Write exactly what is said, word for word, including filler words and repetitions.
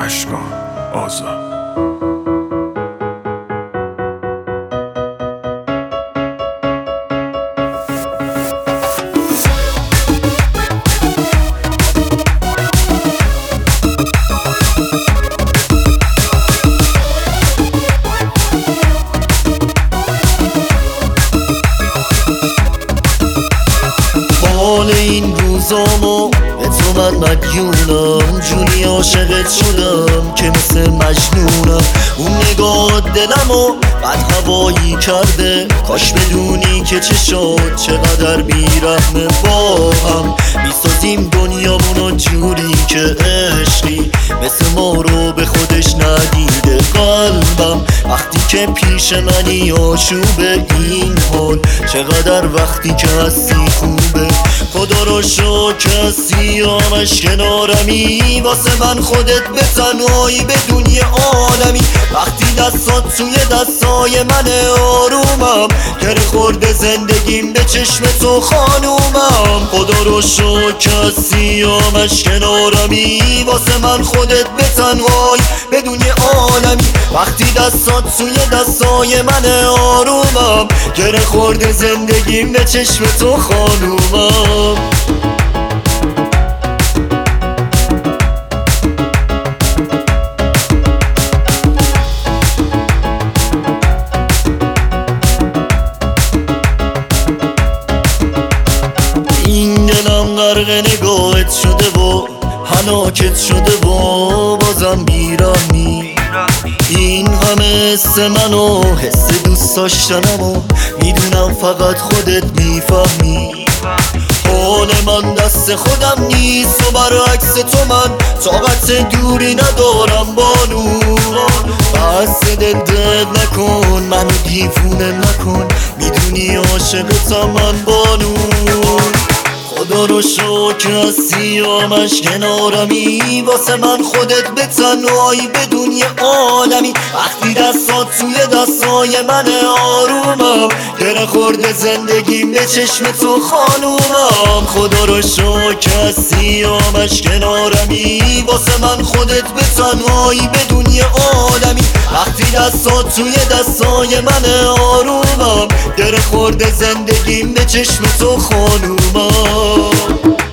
اشکان آزاد. حال این روزامو به تو من مدیونم، جونی عاشقت شدم که مثل مجنونم. اون نگاه دلمو بد هوایی کرده، کاش بدونی که چه شد چقدر بیرحمه. با هم میسازیم دنیامونو جوری که عشقی مثل ما رو به خودش ندیده. قلبم وقتی که پیش منی آشوبه، این حال چقدر وقتی که هستی خوبه. خدا رو شکر هستی آمش کنارمی، واسه من خودت به تنهایی بدون یه عالمی. وقتی دستات توی دستای من آرومم، گر خورده زندگیم به چشم تو خانومم. خدا رو شکر هستی آمش کنارمی، واسه من خودت به تنهایی بدون یه عالمی. وقتی دستات توی دستای من آرومم، گر خورده زندگیم به چشم تو خانومم. این دلم غرق نگاهت شده و هلاکت شده و بازم بیرحمی. این همه حس منو حس دوست داشتنمو میدونم فقط خودت میفهمی. حال من دست خودم نیست و برعکس تو من طاقت دوری ندارم بانو. بس دل درد نکن منو دیوونه نکن، میدونی عاشقتم من بانو. خدا رو شکر هستی آمش کنارمی، واسه من خودت به تنهایی بدون یه عالمی. وقتی دستات توی دستای من آرومم، گر خورده زندگیم به چشم تو خانومم. خدا رو شکر هستی آمش کنارمی، واسه من خودت به تنهایی بدون یه عالمی. وقتی دستات توی دستای من آرومم، گر خورده زندگیم به چشم تو خانومم.